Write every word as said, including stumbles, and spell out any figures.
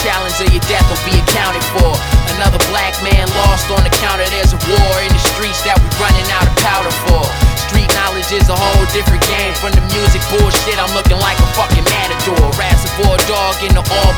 challenge or your death will be accounted for. Another black man lost on account of there's a war in the streets that we running out of powder for. Street knowledge is a whole different game from the music bullshit. I'm looking like a fucking matador. Reservoir dog in the all